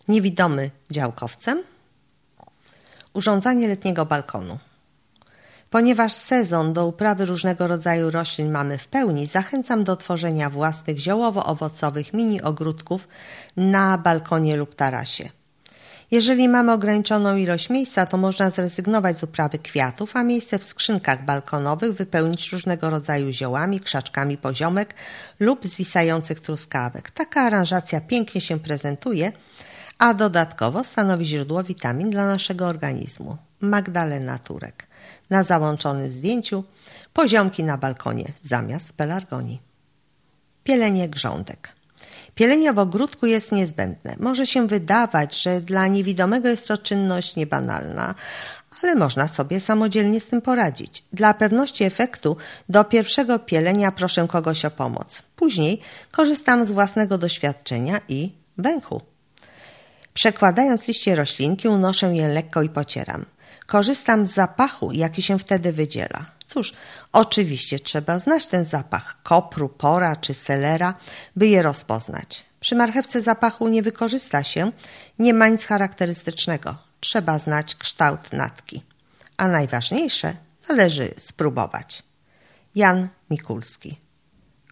Niewidomy działkowcem. Urządzanie letniego balkonu. Ponieważ sezon do uprawy różnego rodzaju roślin mamy w pełni, zachęcam do tworzenia własnych ziołowo-owocowych mini ogródków na balkonie lub tarasie. Jeżeli mamy ograniczoną ilość miejsca, to można zrezygnować z uprawy kwiatów, a miejsce w skrzynkach balkonowych wypełnić różnego rodzaju ziołami, krzaczkami poziomek lub zwisających truskawek. Taka aranżacja pięknie się prezentuje, a dodatkowo stanowi źródło witamin dla naszego organizmu. Magdalena Turek. Na załączonym zdjęciu poziomki na balkonie zamiast pelargonii. Pielenie grządek. Pielenie w ogródku jest niezbędne. Może się wydawać, że dla niewidomego jest to czynność niebanalna, ale można sobie samodzielnie z tym poradzić. Dla pewności efektu do pierwszego pielenia proszę kogoś o pomoc. Później korzystam z własnego doświadczenia i węchu. Przekładając liście roślinki, unoszę je lekko i pocieram. Korzystam z zapachu, jaki się wtedy wydziela. Cóż, oczywiście trzeba znać ten zapach kopru, pora czy selera, by je rozpoznać. Przy marchewce zapachu nie wykorzysta się, nie ma nic charakterystycznego. Trzeba znać kształt natki. A najważniejsze, należy spróbować. Jan Mikulski.